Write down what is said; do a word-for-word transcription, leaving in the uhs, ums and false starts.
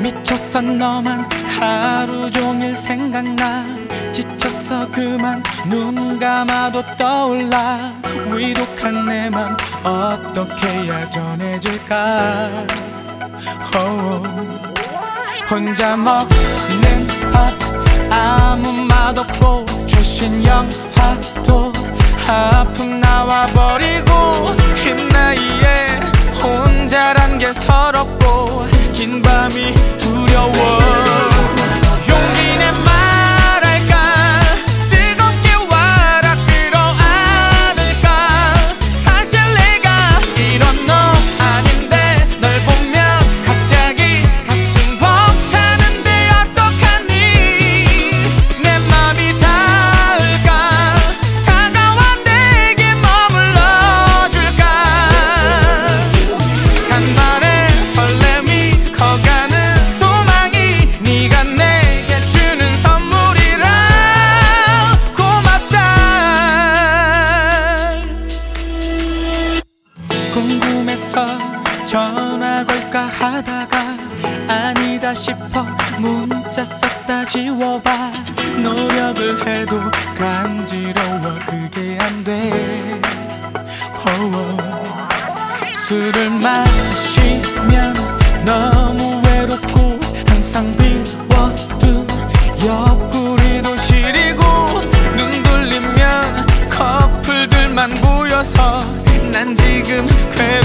미쳤어 너만 하루 종일 생각나. 지쳤어 그만 눈 감아도 떠올라. 위독한 내 맘 어떻게 해야 전해질까. oh. 혼자 먹는 밥 아무 맛없고 최신 영화도 하품 나와버리고 이 나이에 혼자란 게 서럽고 긴 밤이 두려워. 용기 내 말할까 뜨겁게 와라 끌어안을까. 사실 내가 이런 너 아닌데 널 보면 갑자기 가슴 벅차는데 어떡하니. 내 맘이 닿을까 다가와 내게 머물러줄까. 간만에 설렘이 커가는 소망이 네가 내게 주는 선물이라 고맙다. 궁금해서 전화 걸까 하다가 아니다 싶어 문자 썼다 지워봐. 노력을 해도 간지러워 그게 안 돼. 술을 마시면 너무 외롭고 항상 비워둔 옆구리도 시리고 눈 돌리면 커플들만 보여서 난 지금 괴로워.